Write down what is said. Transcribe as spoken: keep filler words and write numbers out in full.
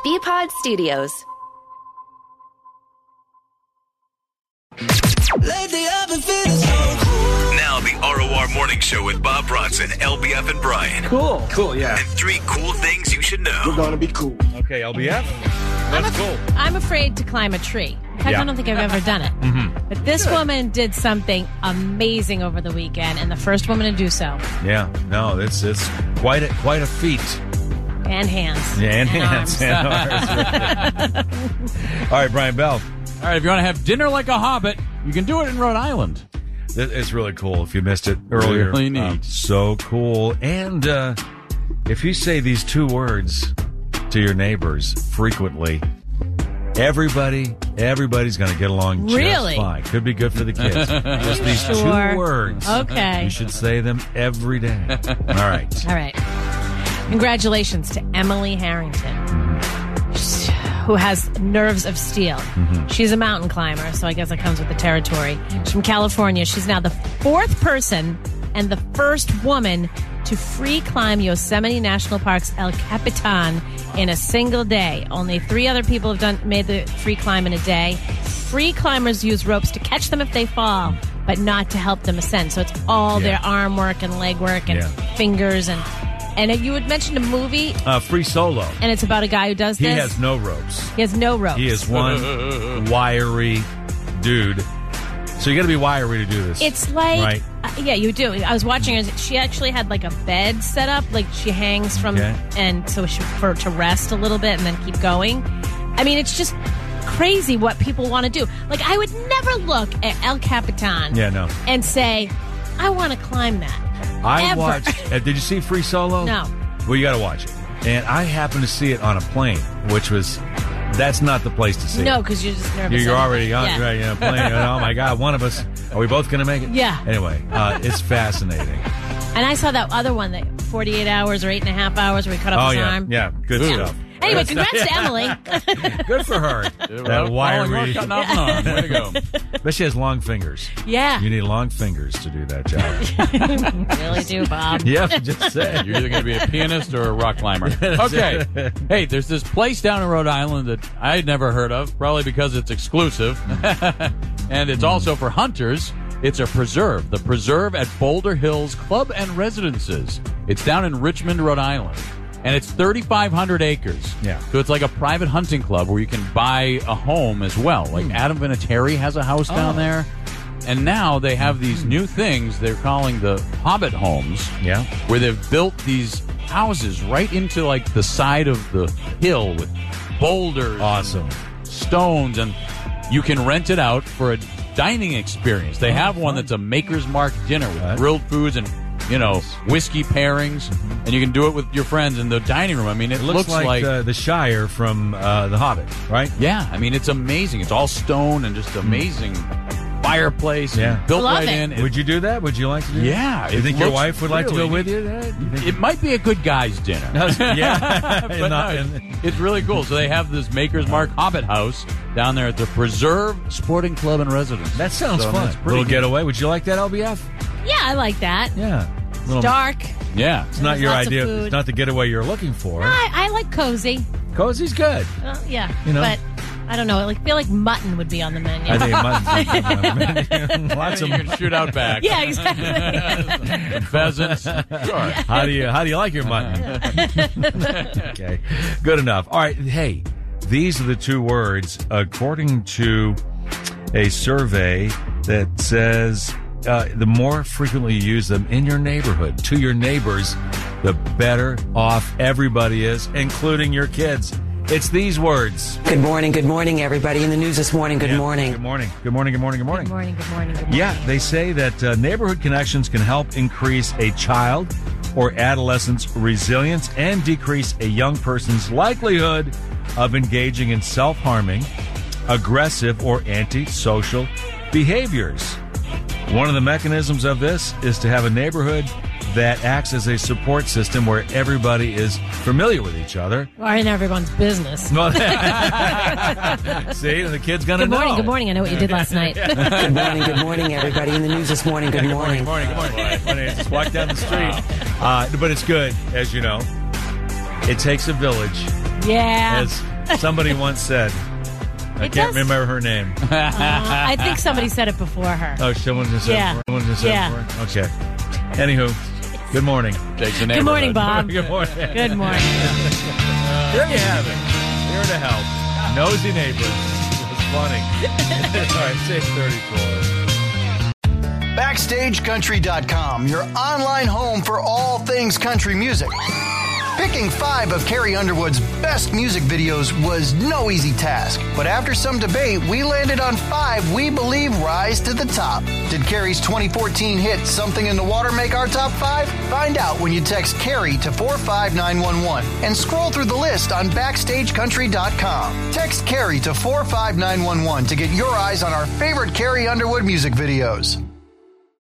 B-Pod Studios. Lately I've been feeling so cool. Now the R O R Morning Show with Bob Bronson, L B F, and Brian. Cool. Cool, yeah. And three cool things you should know. We're going to be cool. Okay, L B F? I'm, That's af- cool. I'm afraid to climb a tree. In fact, Yeah. I don't think I've ever done it. Mm-hmm. But this woman did something amazing over the weekend, and the first woman to do so. Yeah, no, it's it's quite a, quite a feat. And hands. Yeah, and, And hands. arms. And arms. All right, Brian Bell. All right, if you want to have dinner like a hobbit, you can do it in Rhode Island. Th- It's really cool if you missed it earlier. Really neat. Um, so cool. And uh, if you say these two words to your neighbors frequently, everybody, everybody's going to get along just Really? fine. Could be good for the kids. Just these Sure. two words. Okay. You should say them every day. All right. All right. Congratulations to Emily Harrington, who has nerves of steel. Mm-hmm. She's a mountain climber, so I guess that comes with the territory. She's from California. She's now the fourth person and the first woman to free climb Yosemite National Park's El Capitan in a single day. Only three other people have done made the free climb in a day. Free climbers use ropes to catch them if they fall, but not to help them ascend. So it's all Yeah. their arm work and leg work and Yeah. fingers and and you had mentioned a movie, Uh, free solo. and it's about a guy who does He this. has no ropes. He has no ropes. He is one wiry dude. So you got to be wiry to do this. It's like, Right. uh, yeah, you do. I was watching her. She actually had like a bed set up, like she hangs from, Okay. and so she, for to rest a little bit and then keep going. I mean, it's just crazy what people want to do. Like, I would never look at El Capitan Yeah, no. and say, I want to climb that. I Ever. watched. Uh, did you see Free Solo? No. Well, you got to watch it. And I happened to see it on a plane, which was. That's not the place to see No, it. because you're just nervous. You're, you're anyway. already on, Yeah. right, you know, playing. Oh my God, one of us. Are we both going to make it? Yeah. Anyway, uh, it's fascinating. And I saw that other one, that forty-eight hours or eight and a half hours where he cut off Oh his yeah, arm. yeah, good Yeah. stuff. Anyway, Good congrats stuff. to Emily. Good for her. That wiry. Cutting off an arm. Way to go. But she has long fingers. Yeah. You need long fingers to do that job. Really do, Bob. Yeah, just saying. You're either going to be a pianist or a rock climber. Okay. Hey, there's this place down in Rhode Island that I had never heard of, probably because it's exclusive. And it's also for hunters. It's a preserve, the Preserve at Boulder Hills Club and Residences. It's down in Richmond, Rhode Island. And it's thirty-five hundred acres. Yeah. So it's like a private hunting club where you can buy a home as well. Like Adam Vinatieri has a house down Oh. there. And now they have these new things they're calling the Hobbit homes. Yeah. Where they've built these houses right into like the side of the hill with boulders. Awesome. And stones. And you can rent it out for a dining experience. They have one that's a Maker's Mark dinner with Right. grilled foods and, you know, whiskey pairings. And you can do it with your friends in the dining room. I mean, it, It looks, like, uh, the Shire from uh, The Hobbit, right? yeah, I mean, it's amazing. It's all stone and just amazing fireplace. Yeah. And built Love right it. in. Would you do that? Would you like to do that? Yeah, You it think your looks wife would like to go really with you? Dad? You think- It might be a good guy's dinner. yeah. But And no, not- it's, and- it's really cool. So they have this Maker's Mark Hobbit house down there at the Preserve Sporting Club and Residence. that sounds So fun. it's pretty Little neat. getaway. Would you like that, L B F? Yeah, I like that. Yeah. Little, Dark. Yeah. It's not There's your lots of idea. food. It's not the getaway you're looking for. I, I like cozy. Cozy's good. Well, yeah, You know? but I don't know. I like, feel like mutton would be on the menu. I think mutton's lots of. You can shoot out back. Yeah, exactly. Pheasants. Sure. How do you how do you like your mutton? Okay, good enough. All right. Hey, these are the two words according to a survey that says uh, the more frequently you use them in your neighborhood to your neighbors, the better off everybody is, including your kids. It's these words. Good morning, good morning, everybody. In the news this morning, good Yeah. morning. Good morning. Good morning. Good morning. Good morning. Good morning, good morning, good morning. Yeah, they say that uh, neighborhood connections can help increase a child or adolescent's resilience and decrease a young person's likelihood of engaging in self-harming, aggressive, or antisocial behaviors. One of the mechanisms of this is to have a neighborhood that acts as a support system where everybody is familiar with each other. Or in everyone's business. Well, see, the kid's going to Good know. morning, good morning. I know what you did last night. Good morning, good morning, everybody. In the news this morning, good morning. Good morning, good morning. Good morning. Just walk down the street. Uh, but it's good, as you know. It takes a village, Yeah. as somebody once said. I It can't does- remember her name. Uh, I think somebody said it before her. Oh, someone just said Yeah. it for her? Someone just said Yeah. it for her? Okay. Anywho, good morning. Takes a Good morning, Bob. Good morning. Good morning. There you have it. Here to help. Nosy neighbors. It's funny. All right, six thirty-four. Backstage Country dot com, your online home for all things country music. Picking five of Carrie Underwood's best music videos was no easy task, but after some debate, we landed on five we believe rise to the top. Did Carrie's twenty fourteen hit Something in the Water make our top five? Find out when you text Carrie to four five nine one one and scroll through the list on Backstage Country dot com. Text Carrie to four five nine one one to get your eyes on our favorite Carrie Underwood music videos.